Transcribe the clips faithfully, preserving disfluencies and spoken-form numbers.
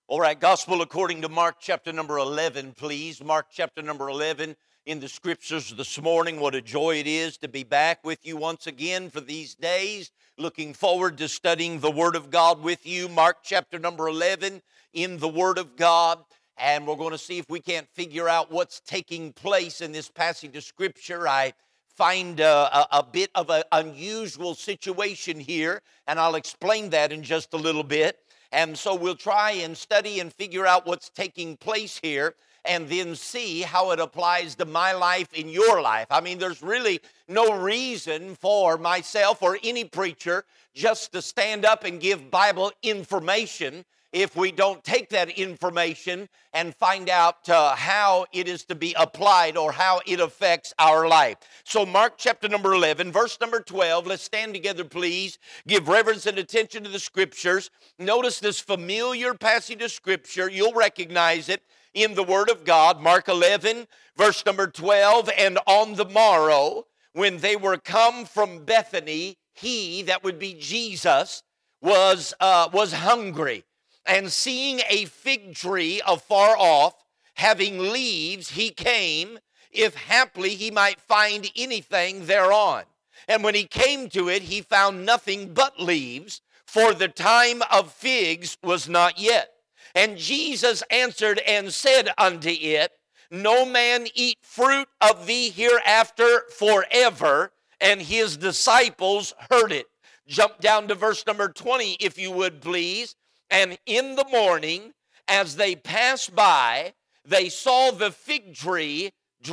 All right, Gospel according to Mark chapter number eleven, please. Mark chapter number eleven in the scriptures this morning. What a joy it is to be back with you once again for these days. Looking forward to studying the Word of God with you. Mark chapter number eleven in the Word of God. And we're going to see if we can't figure out what's taking place in this passage of Scripture. I find a, a, a bit of an unusual situation here, and I'll explain that in just a little bit. And so we'll try and study and figure out what's taking place here and then see how it applies to my life and your life. I mean, there's really no reason for myself or any preacher just to stand up and give Bible information if we don't take that information and find out uh, how it is to be applied or how it affects our life. So Mark chapter number eleven, verse number twelve, let's stand together, please. Give reverence and attention to the Scriptures. Notice this familiar passage of Scripture. You'll recognize it in the Word of God. Mark eleven, verse number twelve, and on the morrow, when they were come from Bethany, he, that would be Jesus, was, uh, was hungry. And seeing a fig tree afar off, having leaves, he came, if haply he might find anything thereon. And when he came to it, he found nothing but leaves, for the time of figs was not yet. And Jesus answered and said unto it, No man eat fruit of thee hereafter forever. And his disciples heard it. Jump down to verse number twenty, if you would, please. And in the morning, as they passed by, they saw the fig tree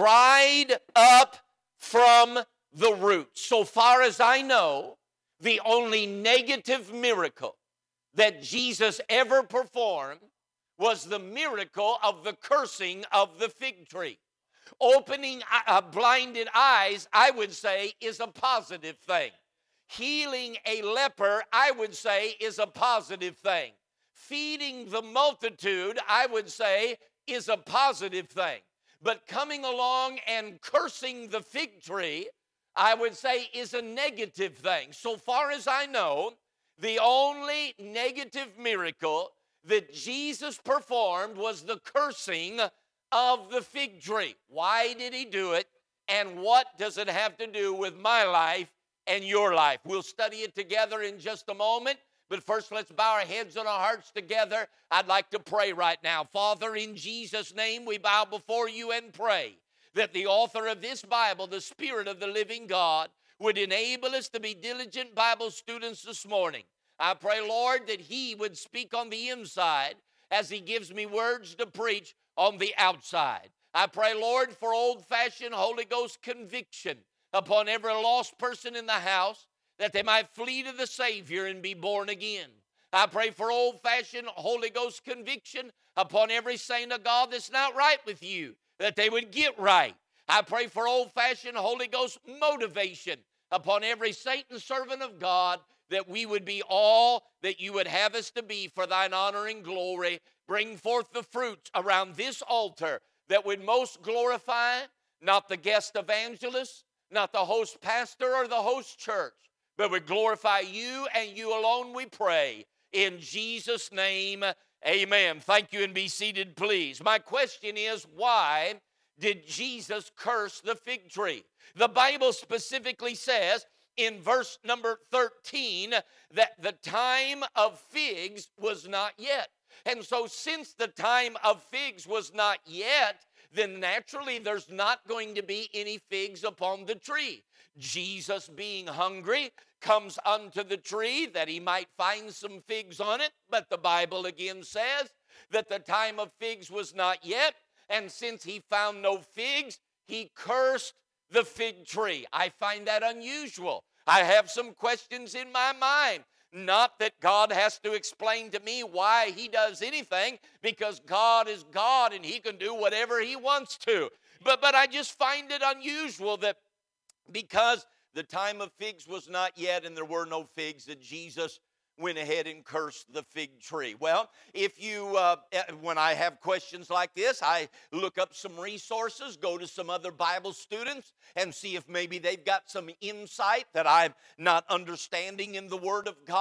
dried up from the roots. So far as I know, the only negative miracle that Jesus ever performed was the miracle of the cursing of the fig tree. Opening uh, blinded eyes, I would say, is a positive thing. Healing a leper, I would say, is a positive thing. Feeding the multitude, I would say, is a positive thing. But coming along and cursing the fig tree, I would say, is a negative thing. So far as I know, the only negative miracle that Jesus performed was the cursing of the fig tree. Why did he do it? And what does it have to do with my life and your life? We'll study it together in just a moment. But first, let's bow our heads and our hearts together. I'd like to pray right now. Father, in Jesus' name, we bow before you and pray that the author of this Bible, the Spirit of the living God, would enable us to be diligent Bible students this morning. I pray, Lord, that he would speak on the inside as he gives me words to preach on the outside. I pray, Lord, for old-fashioned Holy Ghost conviction upon every lost person in the house, that they might flee to the Savior and be born again. I pray for old-fashioned Holy Ghost conviction upon every saint of God that's not right with you, that they would get right. I pray for old-fashioned Holy Ghost motivation upon every saint and servant of God, that we would be all that you would have us to be for thine honor and glory. Bring forth the fruits around this altar that would most glorify not the guest evangelist, not the host pastor or the host church, but would glorify you and you alone, we pray. In Jesus' name, amen. Thank you, and be seated, please. My question is, why did Jesus curse the fig tree? The Bible specifically says in verse number thirteen that the time of figs was not yet. And so since the time of figs was not yet, then naturally there's not going to be any figs upon the tree. Jesus, being hungry, comes unto the tree that he might find some figs on it. But the Bible again says that the time of figs was not yet. And since he found no figs, he cursed the fig tree. I find that unusual. I have some questions in my mind. Not that God has to explain to me why he does anything, because God is God and he can do whatever he wants to. But, but I just find it unusual that because the time of figs was not yet and there were no figs, that Jesus went ahead and cursed the fig tree. Well, if you, uh, when I have questions like this, I look up some resources, go to some other Bible students, and see if maybe they've got some insight that I'm not understanding in the Word of God.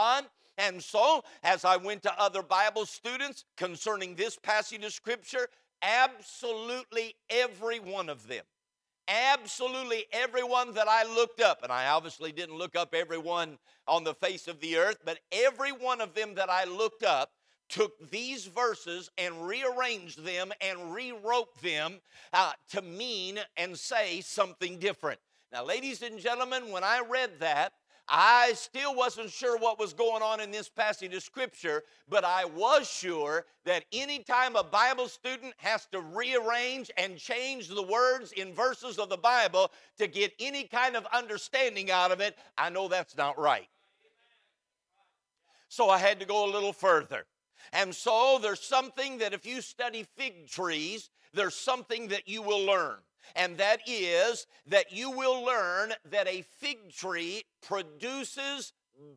And so, as I went to other Bible students concerning this passage of Scripture, absolutely every one of them, absolutely everyone that I looked up, and I obviously didn't look up everyone on the face of the earth, but every one of them that I looked up took these verses and rearranged them and rewrote them uh, to mean and say something different. Now, ladies and gentlemen, when I read that, I still wasn't sure what was going on in this passage of Scripture, but I was sure that anytime a Bible student has to rearrange and change the words in verses of the Bible to get any kind of understanding out of it, I know that's not right. So I had to go a little further. And so there's something that if you study fig trees, there's something that you will learn. And that is that you will learn that a fig tree produces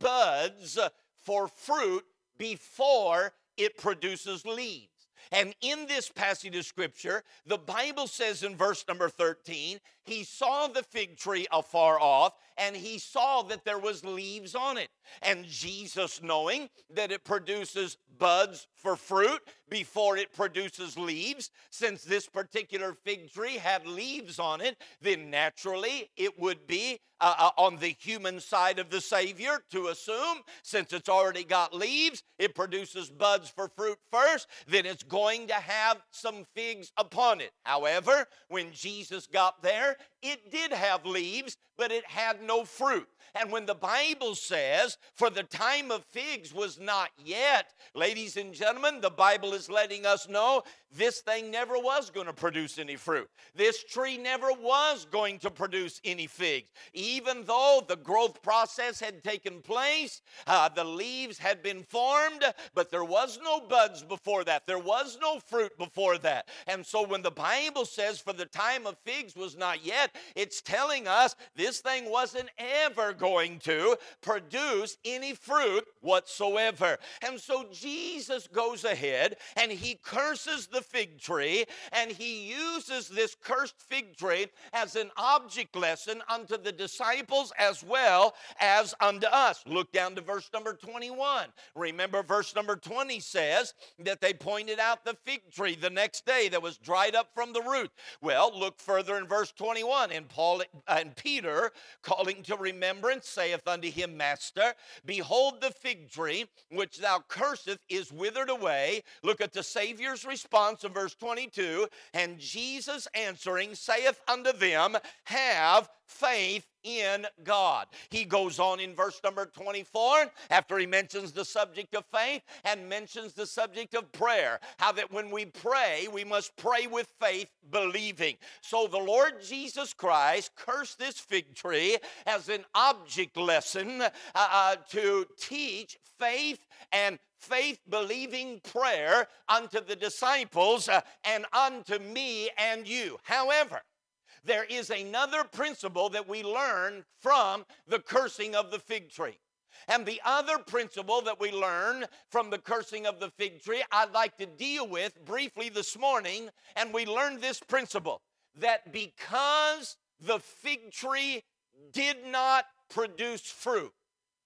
buds for fruit before it produces leaves. And in this passage of Scripture, the Bible says in verse number thirteen, he saw the fig tree afar off, and he saw that there was leaves on it. And Jesus, knowing that it produces buds for fruit before it produces leaves, since this particular fig tree had leaves on it, then naturally it would be uh, uh, on the human side of the Savior to assume, since it's already got leaves, it produces buds for fruit first, then it's going to have some figs upon it. However, when Jesus got there, it did have leaves, but it had no fruit. And when the Bible says, for the time of figs was not yet, ladies and gentlemen, the Bible is letting us know this thing never was going to produce any fruit. This tree never was going to produce any figs. Even though the growth process had taken place, uh, the leaves had been formed, but there was no buds before that. There was no fruit before that. And so when the Bible says, for the time of figs was not yet, it's telling us this thing wasn't ever going to produce any fruit whatsoever. And so Jesus goes ahead and he curses the fig tree, and he uses this cursed fig tree as an object lesson unto the disciples as well as unto us. Look down to verse number twenty-one. Remember, verse number twenty says that they pointed out the fig tree the next day that was dried up from the root. Well, look further in verse twenty-one, and Paul and Peter, calling to remembrance, saith unto him, Master, behold the fig tree which thou curseth is withered away. Look at the Savior's response in verse twenty-two. And Jesus answering saith unto them, have faith in God. He goes on in verse number twenty-four, after he mentions the subject of faith and mentions the subject of prayer, how that when we pray, we must pray with faith, believing. So the Lord Jesus Christ cursed this fig tree as an object lesson uh, uh, to teach faith and faith-believing prayer unto the disciples uh, and unto me and you. However, there is another principle that we learn from the cursing of the fig tree. And the other principle that we learn from the cursing of the fig tree, I'd like to deal with briefly this morning. And we learned this principle, that because the fig tree did not produce fruit,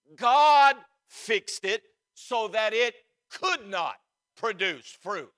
God fixed it so that it could not produce fruit.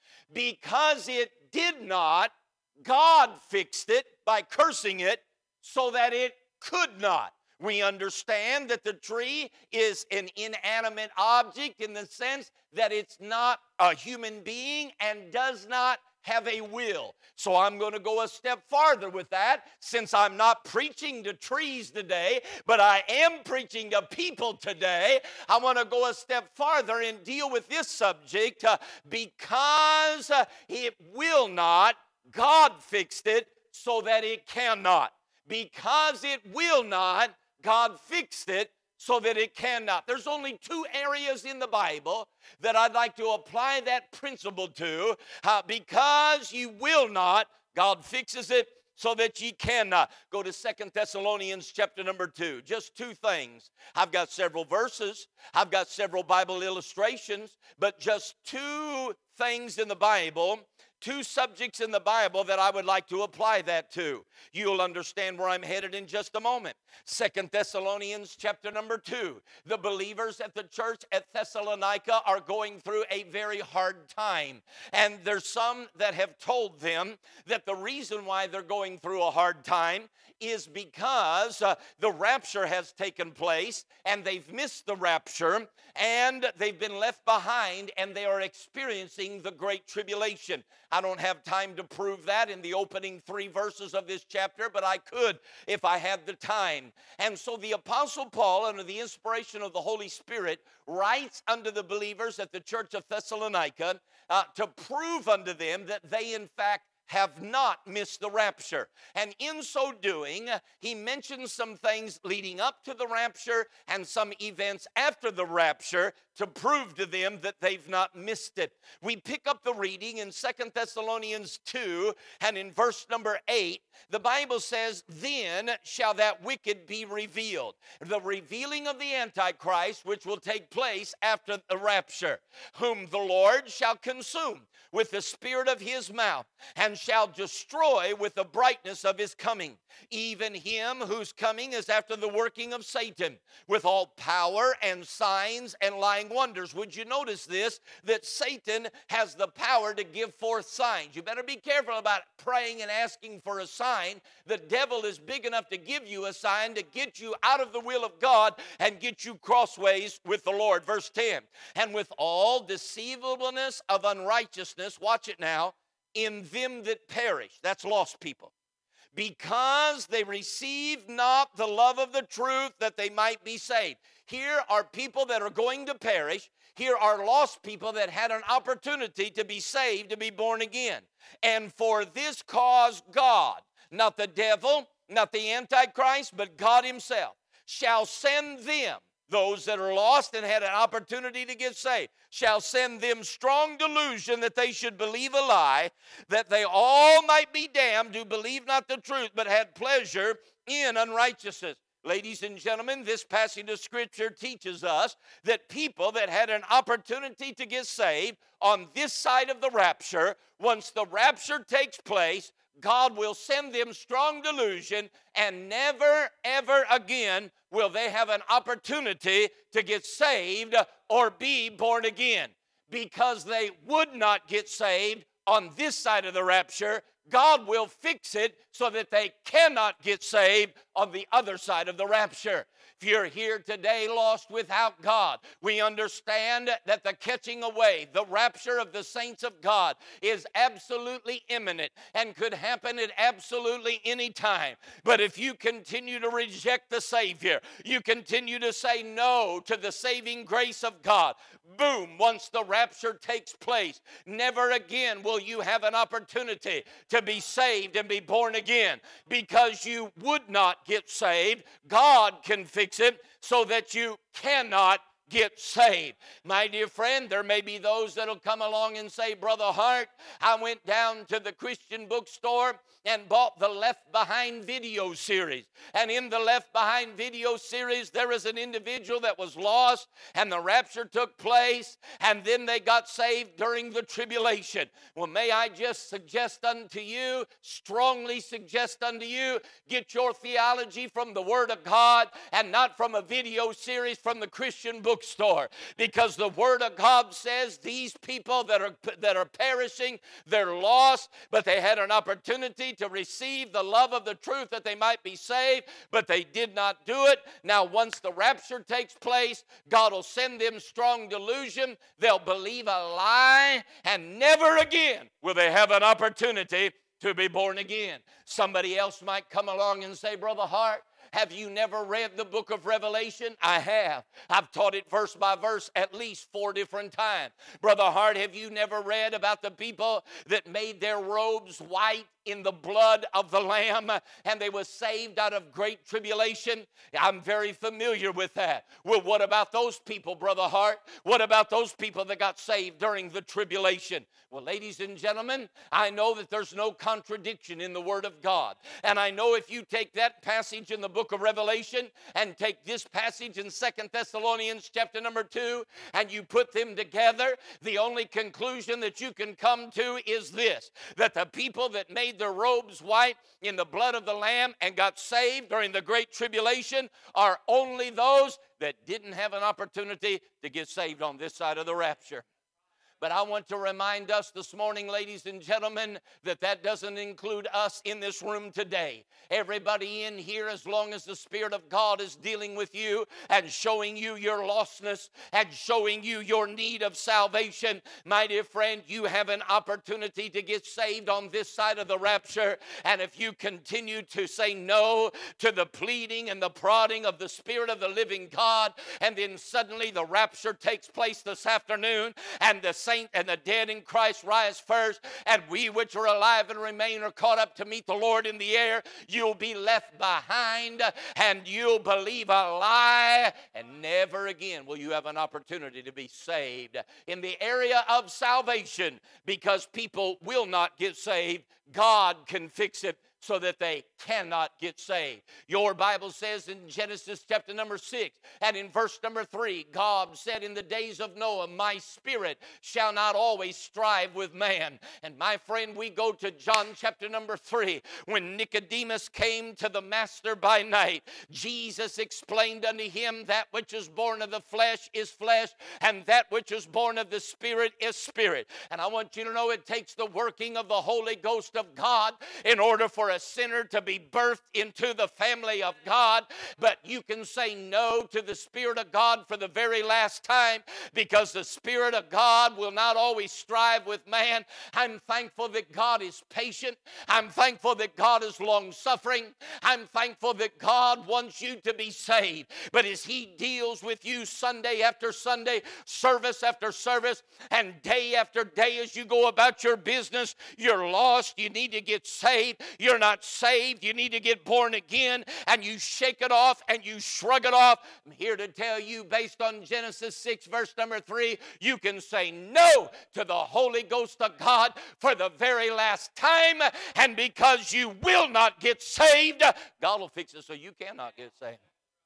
Because it did not, God fixed it by cursing it so that it could not. We understand that the tree is an inanimate object in the sense that it's not a human being and does not have a will. So I'm going to go a step farther with that, since I'm not preaching to trees today, but I am preaching to people today. I want to go a step farther and deal with this subject uh, because uh, it will not. God fixed it so that it cannot. Because it will not, God fixed it so that it cannot. There's only two areas in the Bible that I'd like to apply that principle to. Uh, because you will not, God fixes it so that ye cannot. Go to Second Thessalonians chapter number two. Just two things. I've got several verses. I've got several Bible illustrations, but just two things in the Bible two subjects in the Bible that I would like to apply that to. You'll understand where I'm headed in just a moment. Second Thessalonians chapter number two. The believers at the church at Thessalonica are going through a very hard time. And there's some that have told them that the reason why they're going through a hard time is because uh, the rapture has taken place and they've missed the rapture and they've been left behind and they are experiencing the great tribulation. I don't have time to prove that in the opening three verses of this chapter, but I could if I had the time. And so the Apostle Paul, under the inspiration of the Holy Spirit, writes unto the believers at the church of Thessalonica uh, to prove unto them that they in fact have not missed the rapture. And in so doing, he mentions some things leading up to the rapture and some events after the rapture to prove to them that they've not missed it. We pick up the reading in Second Thessalonians two, and in verse number eight, the Bible says, "Then shall that wicked be revealed." The revealing of the Antichrist, which will take place after the rapture, "whom the Lord shall consume with the spirit of his mouth, and shall destroy with the brightness of his coming. Even him whose coming is after the working of Satan, with all power and signs and lying wonders." Would you notice this? That Satan has the power to give forth signs. You better be careful about praying and asking for a sign. The devil is big enough to give you a sign to get you out of the will of God and get you crossways with the Lord. Verse ten, "And with all deceivableness of unrighteousness," watch it now, "in them that perish," that's lost people, "because they receive not the love of the truth, that they might be saved." Here are people that are going to perish. Here are lost people that had an opportunity to be saved, to be born again. "And for this cause God," not the devil, not the Antichrist, but God himself, "shall send them," those that are lost and had an opportunity to get saved, "shall send them strong delusion, that they should believe a lie, that they all might be damned who believe not the truth, but had pleasure in unrighteousness." Ladies and gentlemen, this passage of Scripture teaches us that people that had an opportunity to get saved on this side of the rapture, once the rapture takes place, God will send them strong delusion, and never, ever again will they have an opportunity to get saved or be born again. Because they would not get saved on this side of the rapture, God will fix it so that they cannot get saved on the other side of the rapture. If you're here today lost without God, we understand that the catching away, the rapture of the saints of God, is absolutely imminent and could happen at absolutely any time. But if you continue to reject the Savior, you continue to say no to the saving grace of God, boom, once the rapture takes place, never again will you have an opportunity to be saved and be born again, because you would not get saved. God can fix it so that you cannot get saved. My dear friend, there may be those that'll come along and say, "Brother Hart, I went down to the Christian bookstore and bought the Left Behind video series. And in the Left Behind video series, there is an individual that was lost, and the rapture took place, and then they got saved during the tribulation." Well, may I just suggest unto you, strongly suggest unto you, get your theology from the Word of God and not from a video series from the Christian bookstore. Because the Word of God says these people that are, that are perishing, they're lost, but they had an opportunity to receive the love of the truth that they might be saved, but they did not do it. Now, once the rapture takes place, God will send them strong delusion. They'll believe a lie, and never again will they have an opportunity to be born again. Somebody else might come along and say, "Brother Hart, have you never read the book of Revelation?" I have. I've taught it verse by verse at least four different times. "Brother Hart, have you never read about the people that made their robes white in the blood of the Lamb, and they were saved out of great tribulation?" I'm very familiar with that. Well, what about those people, Brother Hart? What about those people that got saved during the tribulation? Well, ladies and gentlemen, I know that there's no contradiction in the Word of God. And I know if you take that passage in the book book of Revelation and take this passage in Second Thessalonians chapter number two and you put them together, the only conclusion that you can come to is this, that the people that made their robes white in the blood of the Lamb and got saved during the Great Tribulation are only those that didn't have an opportunity to get saved on this side of the rapture. But I want to remind us this morning, ladies and gentlemen, that that doesn't include us in this room today. Everybody in here, as long as the Spirit of God is dealing with you and showing you your lostness and showing you your need of salvation, my dear friend, you have an opportunity to get saved on this side of the rapture. And if you continue to say no to the pleading and the prodding of the Spirit of the living God, and then suddenly the rapture takes place this afternoon, and the saint and the dead in Christ rise first, and we which are alive and remain are caught up to meet the Lord in the air, you'll be left behind and you'll believe a lie, and never again will you have an opportunity to be saved. In the area of salvation, because people will not get saved, God can fix it so that they cannot get saved. Your Bible says in Genesis chapter number six and in verse number three, God said, in the days of Noah, my spirit shall not always strive with man. And my friend, we go to John chapter number three. When Nicodemus came to the master by night, Jesus explained unto him, that which is born of the flesh is flesh, and that which is born of the Spirit is spirit. And I want you to know it takes the working of the Holy Ghost of God in order for a sinner to be birthed into the family of God. But you can say no to the Spirit of God for the very last time, because the Spirit of God will not always strive with man. I'm thankful that God is patient. I'm thankful that God is long-suffering. I'm thankful that God wants you to be saved. But as He deals with you Sunday after Sunday, service after service, and day after day as you go about your business, you're lost, you need to get saved, you're not saved, you need to get born again, and you shake it off and you shrug it off. I'm here to tell you, based on Genesis six verse number three, you can say no to the Holy Ghost of God for the very last time, and because you will not get saved, God will fix it so you cannot get saved.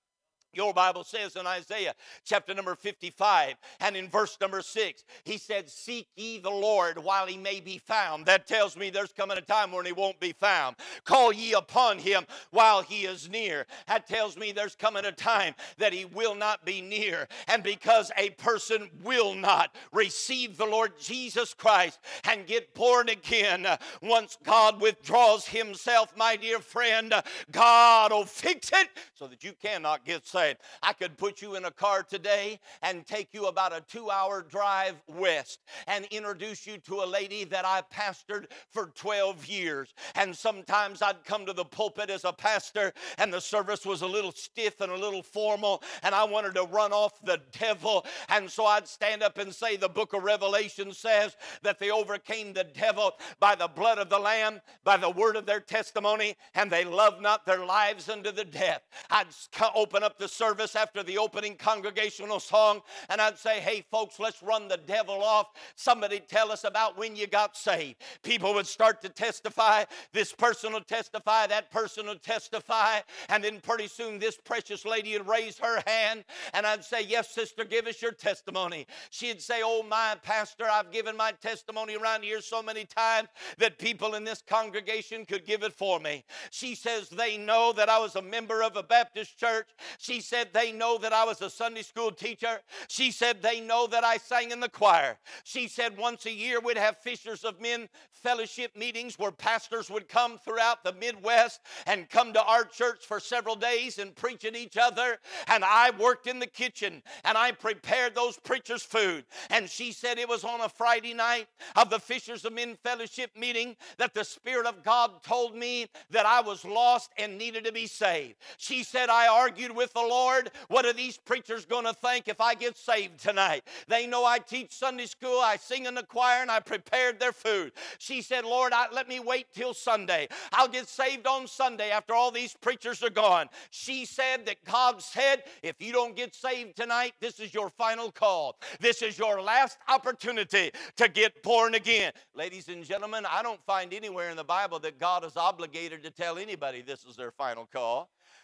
Your Bible says in Isaiah chapter number fifty-five and in verse number six, He said, seek ye the Lord while He may be found. That tells me there's coming a time when He won't be found. Call ye upon Him while He is near. That tells me there's coming a time that He will not be near. And because a person will not receive the Lord Jesus Christ and get born again, once God withdraws Himself, my dear friend, God will fix it so that you cannot get saved. I could put you in a car today and take you about a two-hour drive west and introduce you to a lady that I pastored for twelve years. And sometimes I'd come to the pulpit as a pastor and the service was a little stiff and a little formal, and I wanted to run off the devil. And so I'd stand up and say the book of Revelation says that they overcame the devil by the blood of the Lamb, by the word of their testimony, and they loved not their lives unto the death. I'd open up the service after the opening congregational song, and I'd say, hey folks, let's run the devil off. Somebody tell us about when you got saved. People would start to testify. This person will testify, that person will testify, and then pretty soon this precious lady would raise her hand, and I'd say, yes, sister, give us your testimony. She'd say, oh my pastor, I've given my testimony around here so many times that people in this congregation could give it for me. She says they know that I was a member of a Baptist church. She said they know that I was a Sunday school teacher. She said they know that I sang in the choir. She said once a year we'd have Fishers of Men fellowship meetings where pastors would come throughout the Midwest and come to our church for several days and preach at each other. And I worked in the kitchen and I prepared those preachers' food. And she said it was on a Friday night of the Fishers of Men fellowship meeting that the Spirit of God told me that I was lost and needed to be saved. She said I argued with the Lord, what are these preachers going to think if I get saved tonight? They know I teach Sunday school, I sing in the choir, and I prepared their food. She said, Lord, I, let me wait till Sunday. I'll get saved on Sunday after all these preachers are gone. She said that God said, if you don't get saved tonight, this is your final call. This is your last opportunity to get born again. Ladies and gentlemen, I don't find anywhere in the Bible that God is obligated to tell anybody this is their final call.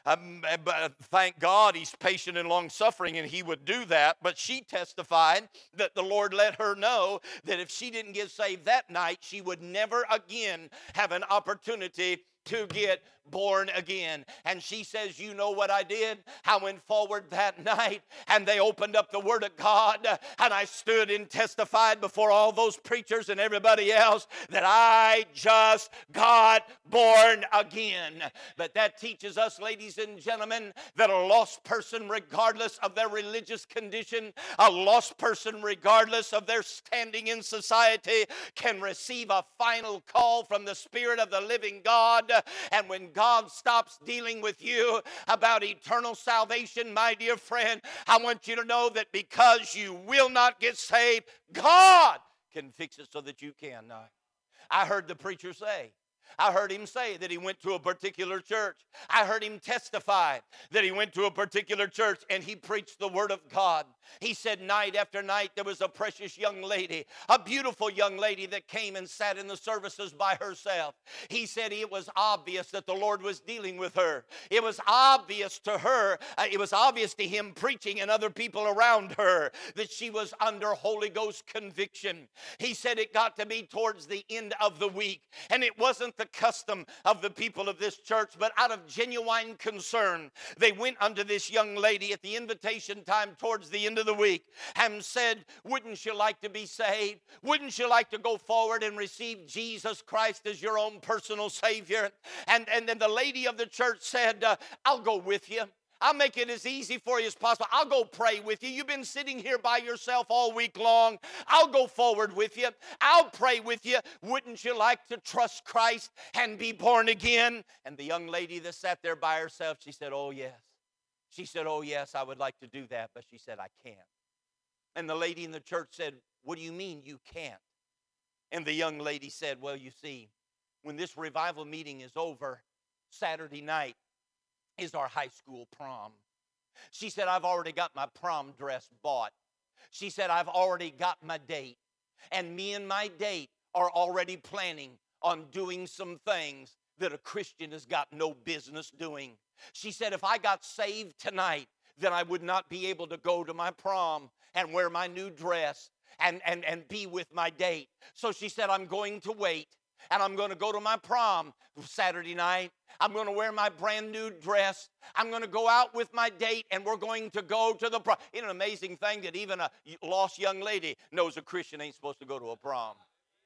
Um, but thank God he's patient and long-suffering, and he would do that. But she testified that the Lord let her know that if she didn't get saved that night, she would never again have an opportunity to get born again. And she says, you know what I did? I went forward that night and they opened up the Word of God, and I stood and testified before all those preachers and everybody else that I just got born again. But that teaches us, ladies and gentlemen, that a lost person, regardless of their religious condition, a lost person, regardless of their standing in society, can receive a final call from the Spirit of the living God. And when God stops dealing with you about eternal salvation, my dear friend, I want you to know that because you will not get saved, God can fix it so that you can not. I heard the preacher say, I heard him say that he went to a particular church. I heard him testify that he went to a particular church and he preached the Word of God. He said night after night there was a precious young lady, a beautiful young lady that came and sat in the services by herself. He said it was obvious that the Lord was dealing with her. It was obvious to her, uh, it was obvious to him preaching and other people around her that she was under Holy Ghost conviction. He said it got to be towards the end of the week, and it wasn't the custom of the people of this church, but out of genuine concern, they went unto this young lady at the invitation time towards the end of the week and said, wouldn't you like to be saved? Wouldn't you like to go forward and receive Jesus Christ as your own personal Savior? And, and then the lady of the church said, uh, I'll go with you. I'll make it as easy for you as possible. I'll go pray with you. You've been sitting here by yourself all week long. I'll go forward with you. I'll pray with you. Wouldn't you like to trust Christ and be born again? And the young lady that sat there by herself, she said, oh, yes. She said, oh, yes, I would like to do that. But she said, I can't. And the lady in the church said, what do you mean you can't? And the young lady said, well, you see, when this revival meeting is over, Saturday night is our high school prom. She said, I've already got my prom dress bought. She said, I've already got my date. And me and my date are already planning on doing some things that a Christian has got no business doing. She said, if I got saved tonight, then I would not be able to go to my prom and wear my new dress and, and, and be with my date. So she said, I'm going to wait. And I'm going to go to my prom Saturday night. I'm going to wear my brand new dress. I'm going to go out with my date, and we're going to go to the prom. It's an amazing thing that even a lost young lady knows a Christian ain't supposed to go to a prom.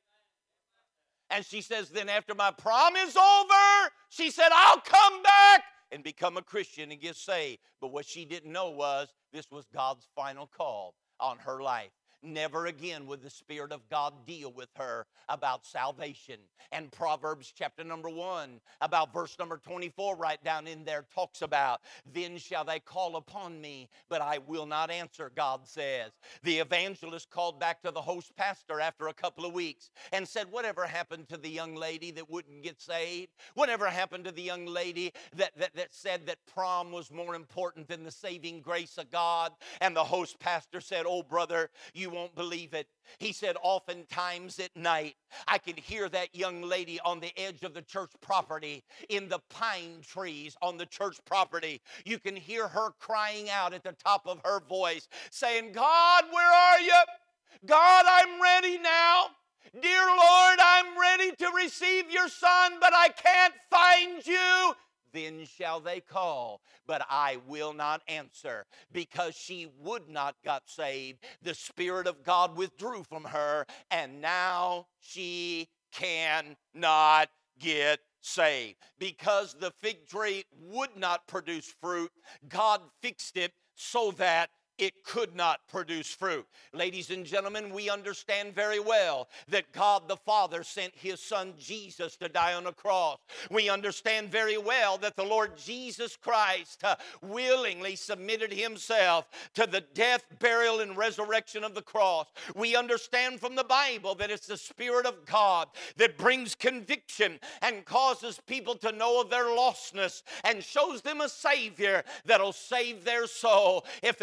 And she says, then after my prom is over, she said, I'll come back and become a Christian and get saved. But what she didn't know was this was God's final call on her life. Never again would the Spirit of God deal with her about salvation. And Proverbs chapter number one, about verse number twenty-four, right down in there, talks about, then shall they call upon me, but I will not answer, God says. The evangelist called back to the host pastor after a couple of weeks and said, whatever happened to the young lady that wouldn't get saved? Whatever happened to the young lady that, that, that said that prom was more important than the saving grace of God? And the host pastor said, oh, brother, you won't believe it. He said, oftentimes at night, I can hear that young lady on the edge of the church property, in the pine trees on the church property. You can hear her crying out at the top of her voice, saying, God, where are you? God, I'm ready now. Dear Lord, I'm ready to receive your Son, but I can't find you. Then shall they call, but I will not answer. Because she would not got saved, the Spirit of God withdrew from her, and now she cannot get saved. Because the fig tree would not produce fruit, God fixed it so that it could not produce fruit. Ladies and gentlemen, we understand very well that God the Father sent His Son Jesus to die on a cross. We understand very well that the Lord Jesus Christ uh, willingly submitted Himself to the death, burial, and resurrection of the cross. We understand from the Bible that it's the Spirit of God that brings conviction and causes people to know of their lostness and shows them a Savior that'll save their soul if they'll bow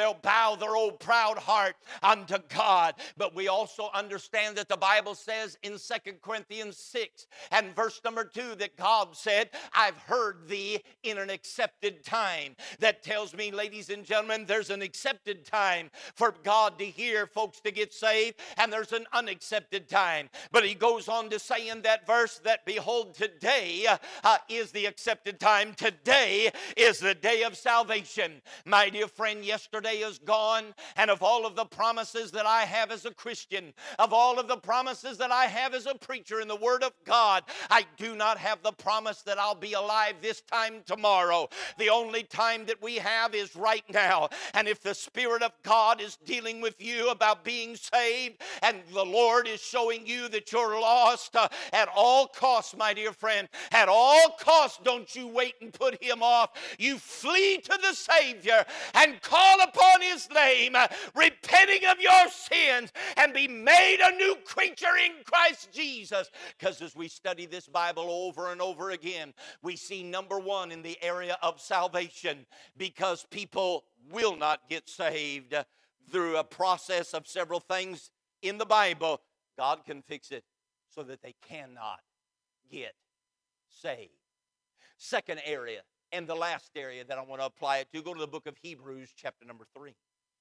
bow their old proud heart unto God. But we also understand that the Bible says in Second Corinthians six and verse number two that God said, I've heard thee in an accepted time. That tells me, ladies and gentlemen, there's an accepted time for God to hear folks to get saved, and there's an unaccepted time. But he goes on to say in that verse that, behold, today uh, is the accepted time. Today is the day of salvation. My dear friend, yesterday is gone, and of all of the promises that I have as a Christian, of all of the promises that I have as a preacher in the Word of God, I do not have the promise that I'll be alive this time tomorrow. The only time that we have is right now. And if the Spirit of God is dealing with you about being saved, and the Lord is showing you that you're lost, uh, at all costs, my dear friend, at all costs, don't you wait and put him off. You flee to the Savior and call upon his name, uh, repenting of your sins, and be made a new creature in Christ Jesus. Because as we study this Bible over and over again, we see number one in the area of salvation, because people will not get saved uh, through a process of several things in the Bible. God can fix it so that they cannot get saved. Second area, and the last area that I want to apply it to, go to the book of Hebrews, chapter number three.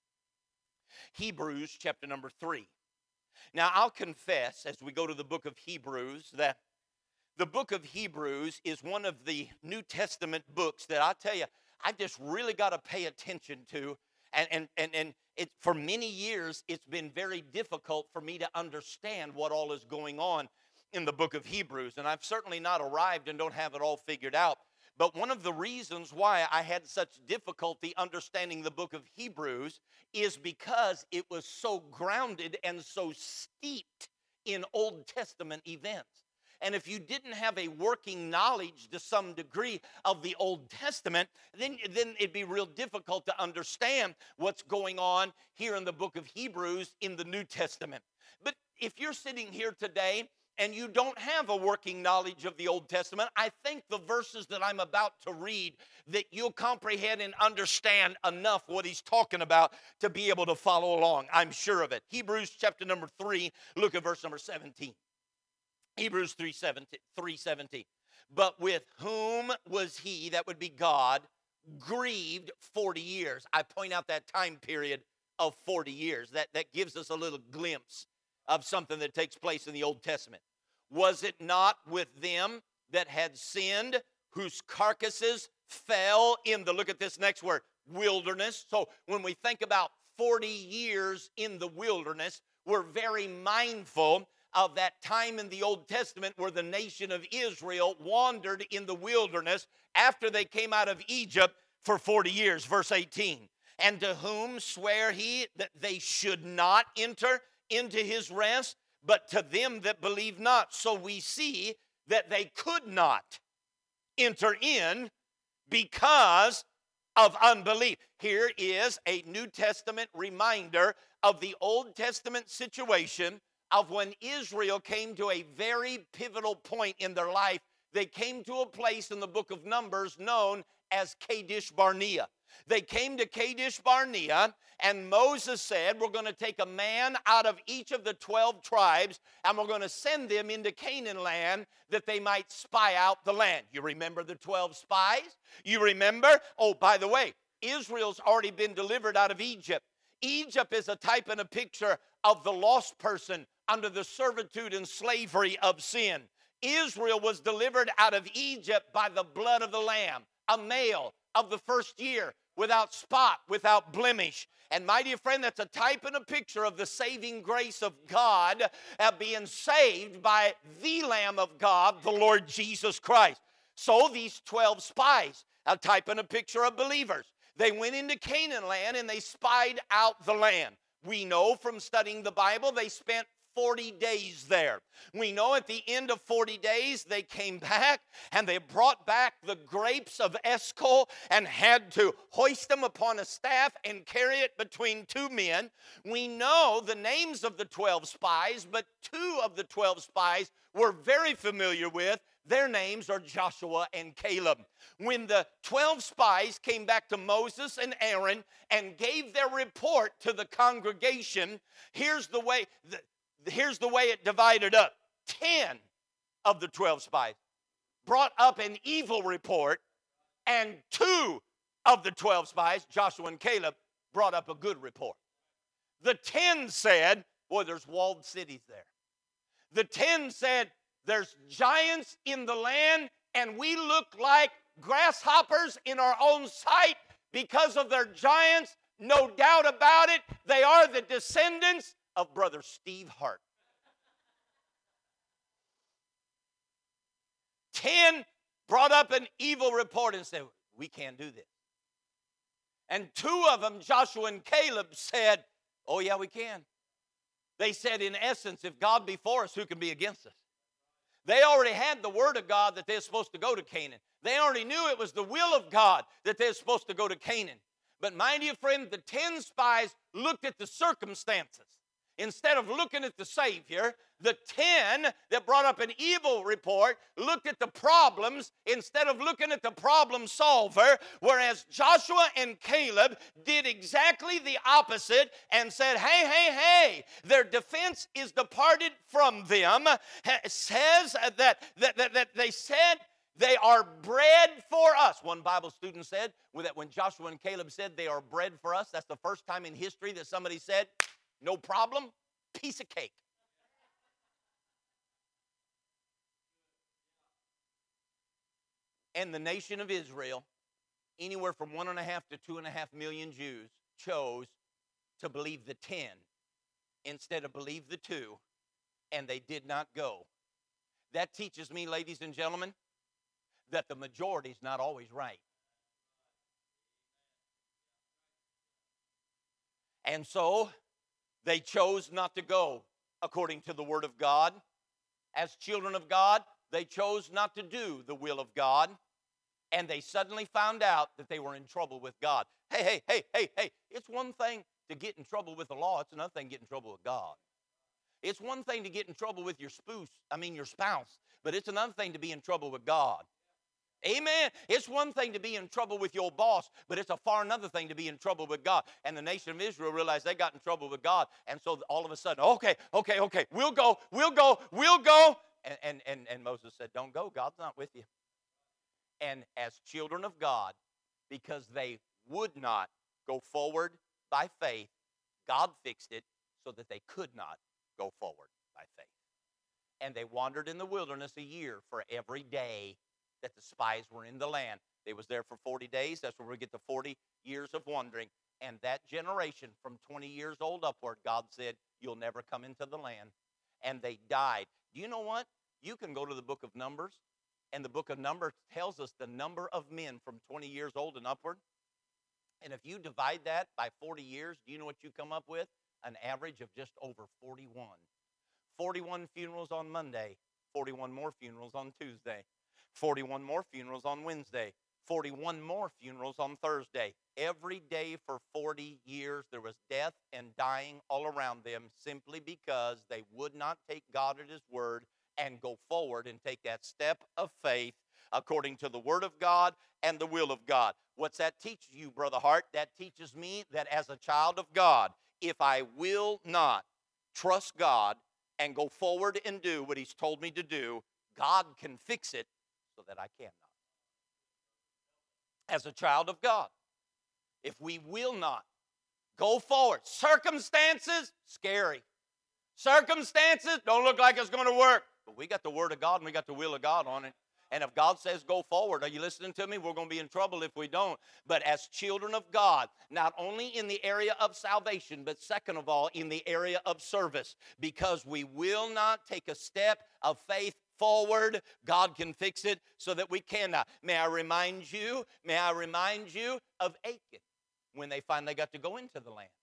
Hebrews, chapter number three. Now, I'll confess, as we go to the book of Hebrews, that the book of Hebrews is one of the New Testament books that I tell you, I just really got to pay attention to. And, and, and, and it, for many years, it's been very difficult for me to understand what all is going on in the book of Hebrews. And I've certainly not arrived and don't have it all figured out. But one of the reasons why I had such difficulty understanding the book of Hebrews is because it was so grounded and so steeped in Old Testament events. And if you didn't have a working knowledge to some degree of the Old Testament, then, then it'd be real difficult to understand what's going on here in the book of Hebrews in the New Testament. But if you're sitting here today and you don't have a working knowledge of the Old Testament, I think the verses that I'm about to read, that you'll comprehend and understand enough what he's talking about to be able to follow along. I'm sure of it. Hebrews chapter number three, look at verse number seventeen. Hebrews three seventeen. But with whom was he, that would be God, grieved forty years? I point out that time period of forty years. That, that gives us a little glimpse of something that takes place in the Old Testament. Was it not with them that had sinned, whose carcasses fell in the, look at this next word, wilderness? So when we think about forty years in the wilderness, we're very mindful of that time in the Old Testament where the nation of Israel wandered in the wilderness after they came out of Egypt for forty years. Verse eighteen. And to whom sware he that they should not enter into his rest, but to them that believe not. So we see that they could not enter in because of unbelief. Here is a New Testament reminder of the Old Testament situation of when Israel came to a very pivotal point in their life. They came to a place in the book of Numbers known as Kadesh Barnea. They came to Kadesh Barnea, and Moses said, we're going to take a man out of each of the twelve tribes, and we're going to send them into Canaan land that they might spy out the land. You remember the twelve spies? You remember? Oh, by the way, Israel's already been delivered out of Egypt. Egypt is a type and a picture of the lost person under the servitude and slavery of sin. Israel was delivered out of Egypt by the blood of the Lamb, a male of the first year, without spot, without blemish. And my dear friend, that's a type and a picture of the saving grace of God, uh, being saved by the Lamb of God, the Lord Jesus Christ. So these twelve spies, a type and a picture of believers, they went into Canaan land and they spied out the land. We know from studying the Bible they spent forty days there. We know at the end of forty days they came back and they brought back the grapes of Eshcol and had to hoist them upon a staff and carry it between two men. We know the names of the twelve spies, but two of the twelve spies we're very familiar with Their names are Joshua and Caleb. When the twelve spies came back to Moses and Aaron and gave their report to the congregation, here's the way, the, here's the way it divided up. Ten of the twelve spies brought up an evil report, and two of the twelve spies, Joshua and Caleb, brought up a good report. The ten said, boy, there's walled cities there. The ten said, there's giants in the land, and we look like grasshoppers in our own sight because of their giants. No doubt about it, they are the descendants of Brother Steve Hart. Ten brought up an evil report and said, we can't do this. And two of them, Joshua and Caleb, said, oh yeah, we can. They said, in essence, if God be for us, who can be against us? They already had the word of God that they're supposed to go to Canaan. They already knew it was the will of God that they're supposed to go to Canaan. But mind you, friend, the ten spies looked at the circumstances. Instead of looking at the Savior, the ten that brought up an evil report looked at the problems instead of looking at the problem solver, whereas Joshua and Caleb did exactly the opposite and said, hey, hey, hey, their defense is departed from them. It says that, that, that, that they said, they are bread for us. One Bible student said that when Joshua and Caleb said they are bread for us, that's the first time in history that somebody said, no problem, piece of cake. And the nation of Israel, anywhere from one and a half to two and a half million Jews, chose to believe the ten instead of believe the two, and they did not go. That teaches me, ladies and gentlemen, that the majority is not always right. And so they chose not to go according to the Word of God. As children of God, they chose not to do the will of God, and they suddenly found out that they were in trouble with God. Hey, hey, hey, hey, hey, it's one thing to get in trouble with the law. It's another thing to get in trouble with God. It's one thing to get in trouble with your spouse, I mean your spouse, but it's another thing to be in trouble with God. Amen. It's one thing to be in trouble with your boss, but it's a far another thing to be in trouble with God. And the nation of Israel realized they got in trouble with God. And so all of a sudden, okay, okay, okay, we'll go, we'll go, we'll go. And, and, and, and Moses said, don't go. God's not with you. And as children of God, because they would not go forward by faith, God fixed it so that they could not go forward by faith. And they wandered in the wilderness a year for every day that the spies were in the land. They was there for forty days. That's where we get the forty years of wandering. And that generation from twenty years old upward, God said, you'll never come into the land. And they died. Do you know what? You can go to the book of Numbers, and the book of Numbers tells us the number of men from twenty years old and upward. And if you divide that by forty years, do you know what you come up with? An average of just over forty-one. forty-one funerals on Monday, forty-one more funerals on Tuesday. forty-one more funerals on Wednesday, forty-one more funerals on Thursday. Every day for forty years, there was death and dying all around them simply because they would not take God at His word and go forward and take that step of faith according to the word of God and the will of God. What's that teach you, Brother Hart? That teaches me that as a child of God, if I will not trust God and go forward and do what He's told me to do, God can fix it so that I cannot. As a child of God, if we will not go forward, circumstances, scary. Circumstances don't look like it's going to work, but we got the Word of God and we got the will of God on it. And if God says go forward, are you listening to me? We're going to be in trouble if we don't. But as children of God, not only in the area of salvation, but second of all, in the area of service, because we will not take a step of faith forward, God can fix it so that we cannot. May I remind you, may I remind you of Achan when they finally got to go into the land.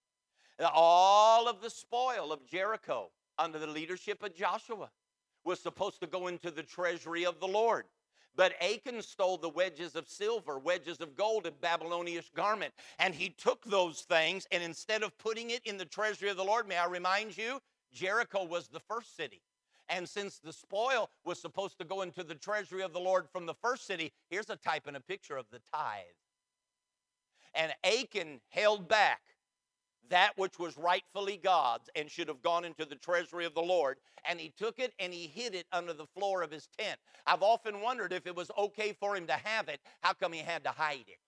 All of the spoil of Jericho under the leadership of Joshua was supposed to go into the treasury of the Lord. But Achan stole the wedges of silver, wedges of gold, a Babylonian garment. And he took those things, and instead of putting it in the treasury of the Lord, may I remind you, Jericho was the first city. And since the spoil was supposed to go into the treasury of the Lord from the first city, here's a type and a picture of the tithe. And Achan held back that which was rightfully God's and should have gone into the treasury of the Lord. And he took it and he hid it under the floor of his tent. I've often wondered if it was okay for him to have it, how come he had to hide it?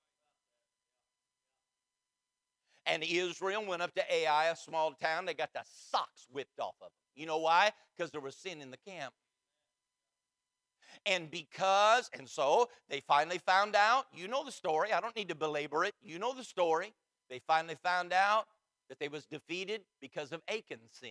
And Israel went up to Ai, a small town. They got the socks whipped off of them. You know why? Because there was sin in the camp. And because, and so they finally found out, you know the story. I don't need to belabor it. You know the story. They finally found out that they was defeated because of Achan's sin.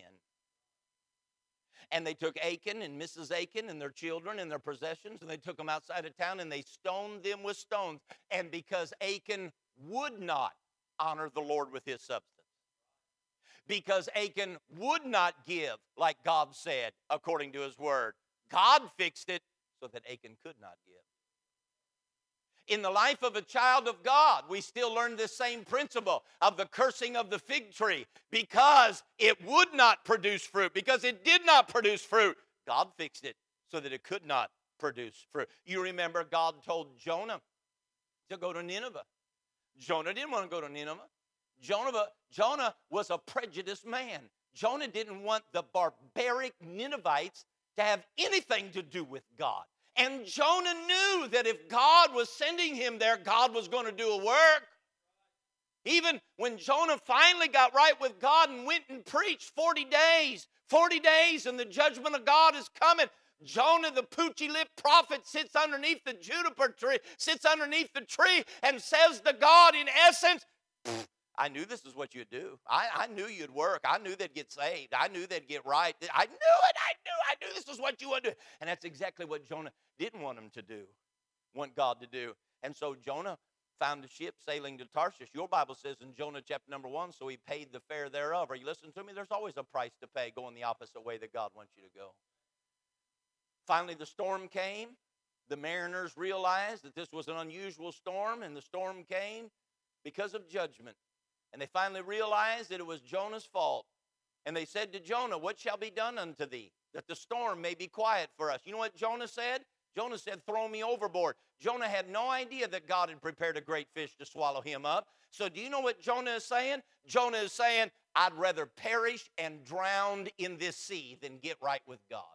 And they took Achan and Missus Achan and their children and their possessions, and they took them outside of town and they stoned them with stones. And because Achan would not honor the Lord with his substance, because Achan would not give like God said according to his word, God fixed it so that Achan could not give. In the life of a child of God, we still learn this same principle of the cursing of the fig tree. Because it would not produce fruit, because it did not produce fruit, God fixed it so that it could not produce fruit. You remember God told Jonah to go to Nineveh. Jonah didn't want to go to Nineveh. Jonah, Jonah was a prejudiced man. Jonah didn't want the barbaric Ninevites to have anything to do with God. And Jonah knew that if God was sending him there, God was going to do a work. Even when Jonah finally got right with God and went and preached forty days, forty days and the judgment of God is coming, Jonah, the poochy-lipped prophet, sits underneath the juniper tree, sits underneath the tree and says to God, in essence, I knew this is what you'd do. I, I knew you'd work. I knew they'd get saved. I knew they'd get right. I knew it. I knew. I knew this is what you would do. And that's exactly what Jonah didn't want him to do, want God to do. And so Jonah found a ship sailing to Tarshish. Your Bible says in Jonah chapter number one, so he paid the fare thereof. Are you listening to me? There's always a price to pay going the opposite way that God wants you to go. Finally, the storm came. The mariners realized that this was an unusual storm, and the storm came because of judgment. And they finally realized that it was Jonah's fault. And they said to Jonah, what shall be done unto thee, that the storm may be quiet for us? You know what Jonah said? Jonah said, throw me overboard. Jonah had no idea that God had prepared a great fish to swallow him up. So do you know what Jonah is saying? Jonah is saying, I'd rather perish and drown in this sea than get right with God.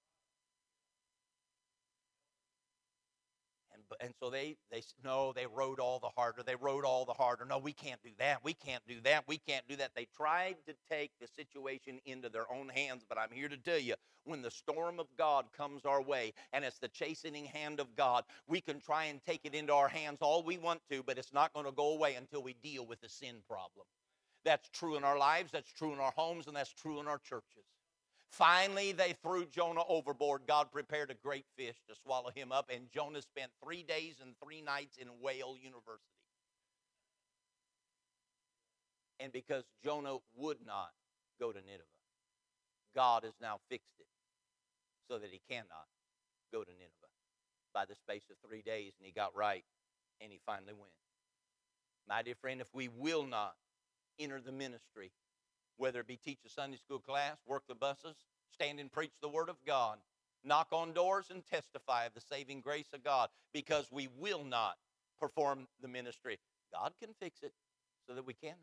And so they, they, no, they rowed all the harder. They rowed all the harder. No, we can't do that. We can't do that. We can't do that. They tried to take the situation into their own hands, but I'm here to tell you, when the storm of God comes our way, and it's the chastening hand of God, we can try and take it into our hands all we want to, but it's not going to go away until we deal with the sin problem. That's true in our lives, that's true in our homes, and that's true in our churches. Finally, they threw Jonah overboard. God prepared a great fish to swallow him up, and Jonah spent three days and three nights in Whale University. And because Jonah would not go to Nineveh, God has now fixed it so that he cannot go to Nineveh by the space of three days, and he got right, and he finally went. My dear friend, if we will not enter the ministry, whether it be teach a Sunday school class, work the buses, stand and preach the Word of God, knock on doors and testify of the saving grace of God, because we will not perform the ministry, God can fix it so that we cannot.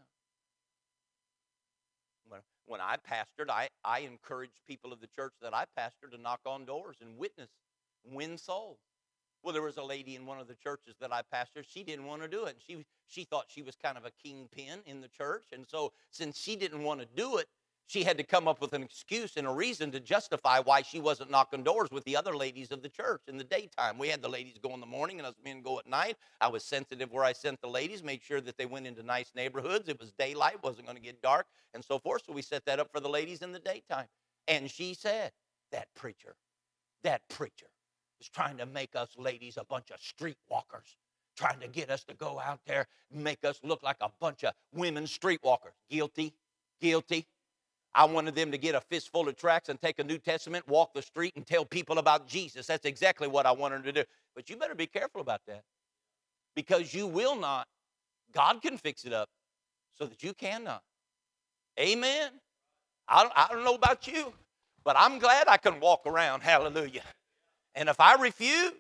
When, when I pastored, I, I encouraged people of the church that I pastored to knock on doors and witness, win souls. Well, there was a lady in one of the churches that I pastored. She didn't want to do it. She, she thought she was kind of a kingpin in the church. And so since she didn't want to do it, she had to come up with an excuse and a reason to justify why she wasn't knocking doors with the other ladies of the church in the daytime. We had the ladies go in the morning and us men go at night. I was sensitive where I sent the ladies, made sure that they went into nice neighborhoods. It was daylight, wasn't going to get dark, and so forth. So we set that up for the ladies in the daytime. And she said, that preacher, that preacher is trying to make us ladies a bunch of streetwalkers, trying to get us to go out there and make us look like a bunch of women streetwalkers. Guilty, guilty. I wanted them to get a fistful of tracts and take a New Testament, walk the street, and tell people about Jesus. That's exactly what I wanted to do. But you better be careful about that, because you will not. God can fix it up so that you cannot. Amen. I don't, I don't know about you, But I'm glad I can walk around, hallelujah. And if I refuse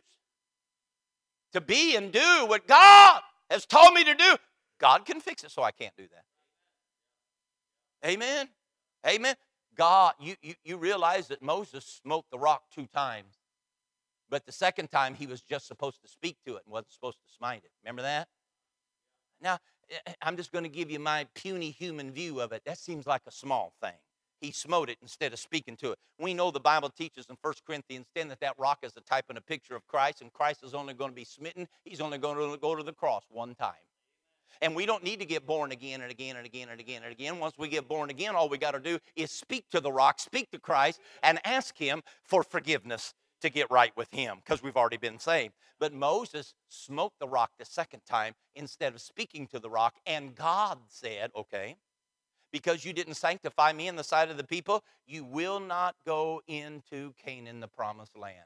to be and do what God has told me to do, God can fix it so I can't do that. Amen. Amen. God, you, you, you realize that Moses smote the rock two times. But the second time he was just supposed to speak to it and wasn't supposed to smite it. Remember that? Now, I'm just going to give you my puny human view of it. That seems like a small thing. He smote it instead of speaking to it. We know the Bible teaches in First Corinthians ten that that rock is a type and a picture of Christ, and Christ is only going to be smitten. He's only going to go to the cross one time. And we don't need to get born again and again and again and again and again. Once we get born again, all we got to do is speak to the rock, speak to Christ, and ask him for forgiveness to get right with him, because we've already been saved. But Moses smote the rock the second time instead of speaking to the rock, and God said, okay, because you didn't sanctify me in the sight of the people, you will not go into Canaan, the promised land.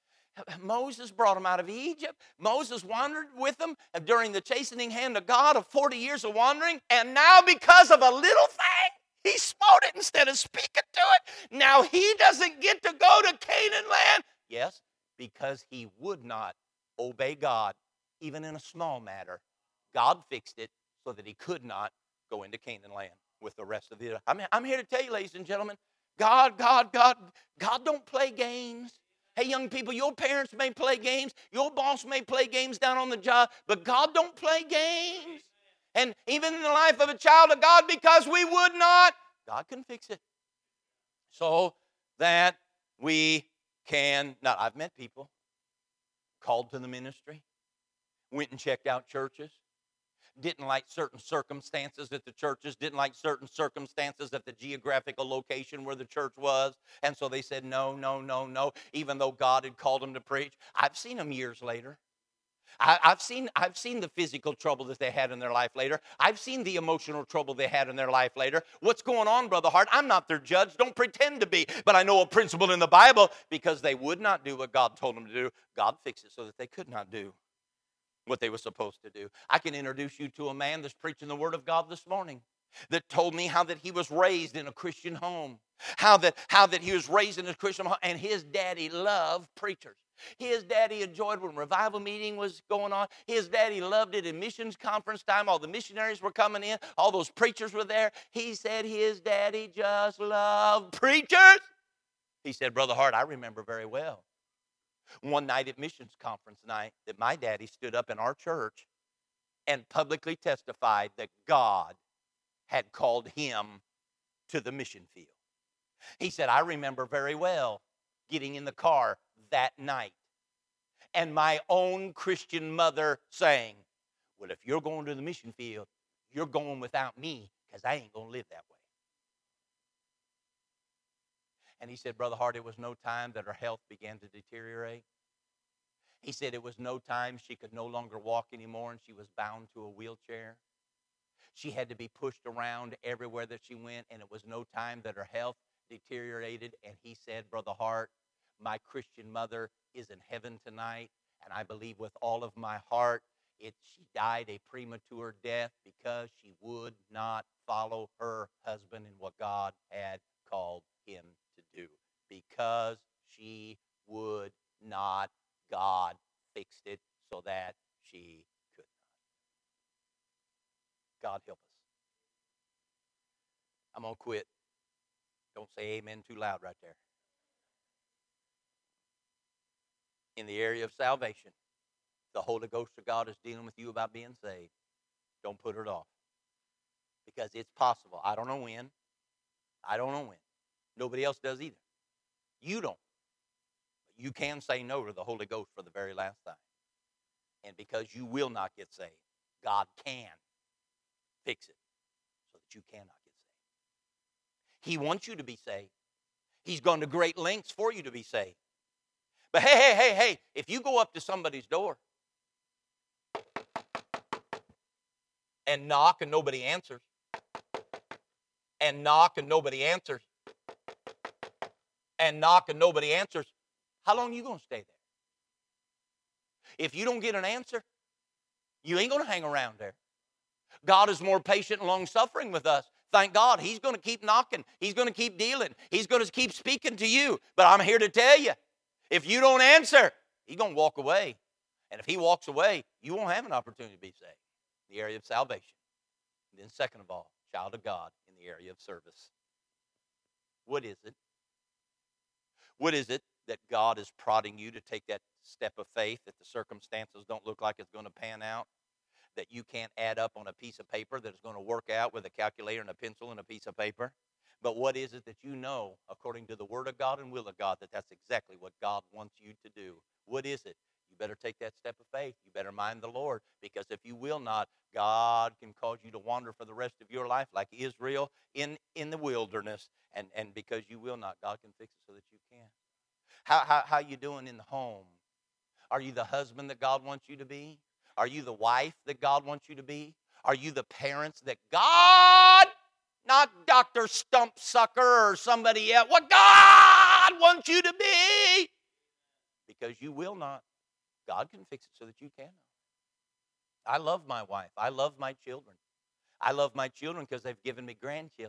Moses brought them out of Egypt. Moses wandered with them during the chastening hand of God of forty years of wandering, and now because of a little thing, he smote it instead of speaking to it. Now he doesn't get to go to Canaan land. Yes, because he would not obey God, even in a small matter. God fixed it so that he could not go into Canaan land with the rest of the. I'm, I'm here to tell you, ladies and gentlemen, God, God, God, God don't play games. Hey, young people, your parents may play games. Your boss may play games down on the job, but God don't play games. And even in the life of a child of God, because we would not, God can fix it. So that we can, now I've met people called to the ministry, went and checked out churches, didn't like certain circumstances at the churches, didn't like certain circumstances at the geographical location where the church was, and so they said no, no, no, no, even though God had called them to preach. I've seen them years later. I, I've seen, I've seen the physical trouble that they had in their life later. I've seen the emotional trouble they had in their life later. What's going on, Brother Hart? I'm not their judge. Don't pretend to be. But I know a principle in the Bible. Because they would not do what God told them to do, God fixed it so that they could not do what they were supposed to do. I can introduce you to a man that's preaching the Word of God this morning that told me how that he was raised in a Christian home, how that, how that he was raised in a Christian home, and his daddy loved preachers. His daddy enjoyed when revival meeting was going on. His daddy loved it in missions conference time. All the missionaries were coming in. All those preachers were there. He said his daddy just loved preachers. He said, Brother Hart, I remember very well one night at missions conference night that my daddy stood up in our church and publicly testified that God had called him to the mission field. He said, I remember very well getting in the car that night and my own Christian mother saying, well, if you're going to the mission field, you're going without me, because I ain't going to live that way. And he said, Brother Hart, it was no time that her health began to deteriorate. He said it was no time she could no longer walk anymore and she was bound to a wheelchair. She had to be pushed around everywhere that she went, and it was no time that her health deteriorated. And he said, Brother Hart, my Christian mother is in heaven tonight, and I believe with all of my heart it she died a premature death because she would not follow her husband in what God had called him to do. Because she would not, God fixed it so that she could not. God help us. I'm going to quit. Don't say amen too loud right there. In the area of salvation, the Holy Ghost of God is dealing with you about being saved. Don't put it off. Because it's possible. I don't know when. I don't know when. Nobody else does either. You don't. But you can say no to the Holy Ghost for the very last time. And because you will not get saved, God can fix it so that you cannot get saved. He wants you to be saved. He's gone to great lengths for you to be saved. But hey, hey, hey, hey, if you go up to somebody's door and knock and nobody answers, and knock and nobody answers, and knock and nobody answers, how long are you going to stay there? If you don't get an answer, you ain't going to hang around there. God is more patient and long-suffering with us Thank God. He's going to keep knocking. He's going to keep dealing. He's going to keep speaking to you. But I'm here to tell you, if you don't answer, he's going to walk away. And if he walks away, you won't have an opportunity to be saved in the area of salvation. And then second of all, child of God in the area of service. What is it? What is it that God is prodding you to take that step of faith, that the circumstances don't look like it's going to pan out, that you can't add up on a piece of paper that is going to work out with a calculator and a pencil and a piece of paper? But what is it that you know, according to the Word of God and will of God, that that's exactly what God wants you to do? What is it? You better take that step of faith. You better mind the Lord, because if you will not, God can cause you to wander for the rest of your life like Israel in, in the wilderness. And, and because you will not, God can fix it so that you can. How, how, how you doing in the home? Are you the husband that God wants you to be? Are you the wife that God wants you to be? Are you the parents that God, not Doctor Stumpsucker or somebody else, what God wants you to be? Because you will not. God can fix it so that you can. I love my wife. I love my children. I love my children because they've given me grandchildren.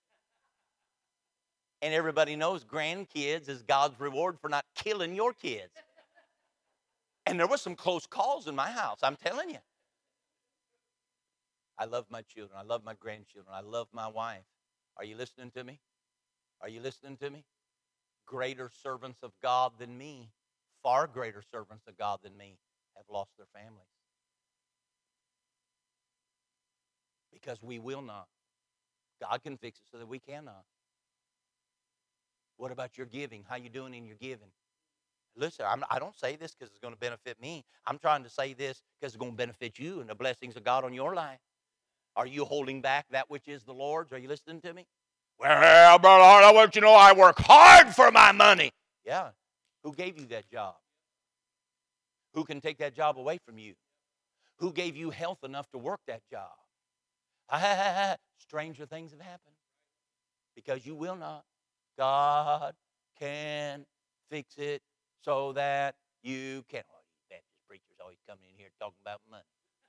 And everybody knows grandkids is God's reward for not killing your kids. And there were some close calls in my house, I'm telling you. I love my children. I love my grandchildren. I love my wife. Are you listening to me? Are you listening to me? Greater servants of God than me, far greater servants of God than me, have lost their families. Because we will not. God can fix it so that we cannot. What about your giving? How you doing in your giving? Listen, I'm, I don't say this because it's going to benefit me. I'm trying to say this because it's going to benefit you and the blessings of God on your life. Are you holding back that which is the Lord's? Are you listening to me? Well, Brother Hart, I want you to know I work hard for my money. Yeah. Who gave you that job? Who can take that job away from you? Who gave you health enough to work that job? Stranger things have happened. Because you will not. God can fix it so that you can. Oh, you Baptist preachers always coming in here talking about money.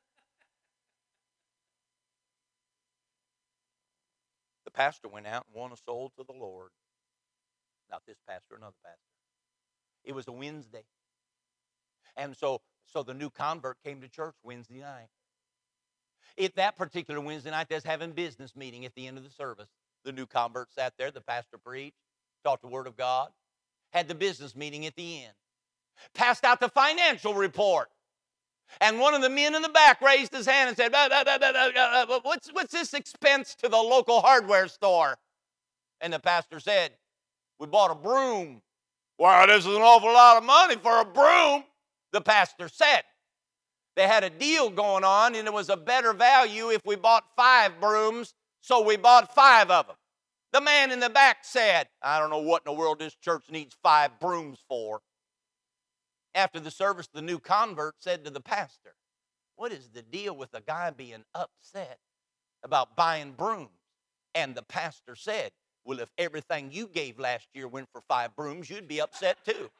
The pastor went out and won a soul to the Lord. Not this pastor, another pastor. It was a Wednesday. And so, so the new convert came to church Wednesday night. At that particular Wednesday night, they was having business meeting at the end of the service. The new convert sat there, the pastor preached, taught the Word of God, had the business meeting at the end, passed out the financial report. And one of the men in the back raised his hand and said, bah, bah, bah, bah, bah, bah, what's, what's this expense to the local hardware store? And the pastor said, we bought a broom. Well, this is an awful lot of money for a broom, the pastor said. They had a deal going on, and it was a better value if we bought five brooms, so we bought five of them. The man in the back said, I don't know what in the world this church needs five brooms for. After the service, the new convert said to the pastor, what is the deal with the guy being upset about buying brooms? And the pastor said, well, if everything you gave last year went for five brooms, you'd be upset too.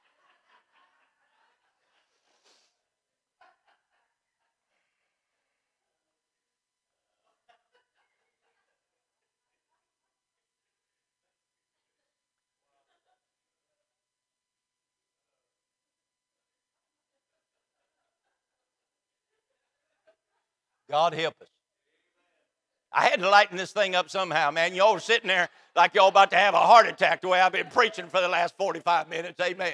God help us. I had to lighten this thing up somehow, man. Y'all were sitting there like y'all about to have a heart attack the way I've been preaching for the last forty-five minutes. Amen.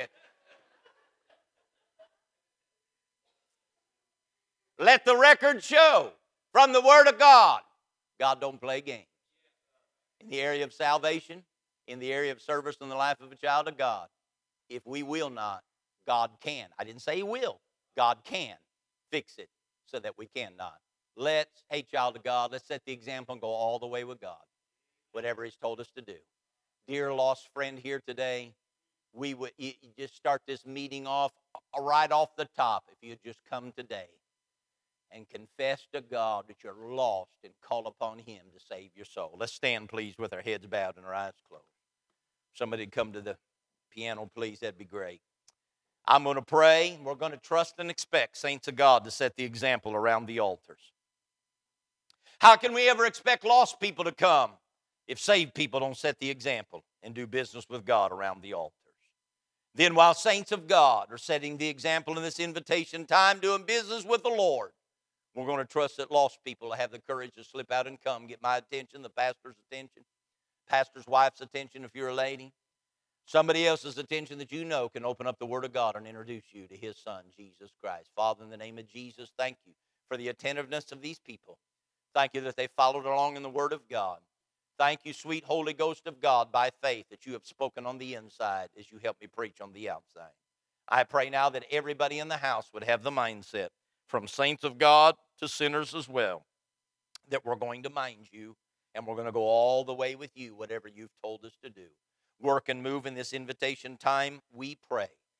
Let the record show from the Word of God, God don't play games. In the area of salvation, in the area of service in the life of a child of God, if we will not, God can. I didn't say He will. God can fix it so that we cannot. Let's, hey, child of God, let's set the example and go all the way with God, whatever He's told us to do. Dear lost friend here today, we would you, you just start this meeting off right off the top if you just come today and confess to God that you're lost and call upon Him to save your soul. Let's stand, please, with our heads bowed and our eyes closed. Somebody come to the piano, please. That'd be great. I'm going to pray. We're going to trust and expect, saints of God, to set the example around the altars. How can we ever expect lost people to come if saved people don't set the example and do business with God around the altars? Then while saints of God are setting the example in this invitation time, doing business with the Lord, we're going to trust that lost people will have the courage to slip out and come, get my attention, the pastor's attention, pastor's wife's attention if you're a lady, somebody else's attention that you know can open up the Word of God and introduce you to His Son, Jesus Christ. Father, in the name of Jesus, thank you for the attentiveness of these people. Thank you that they followed along in the Word of God. Thank you, sweet Holy Ghost of God, by faith that you have spoken on the inside as you help me preach on the outside. I pray now that everybody in the house would have the mindset, from saints of God to sinners as well, that we're going to mind you and we're going to go all the way with you, whatever you've told us to do. Work and move in this invitation time, we pray.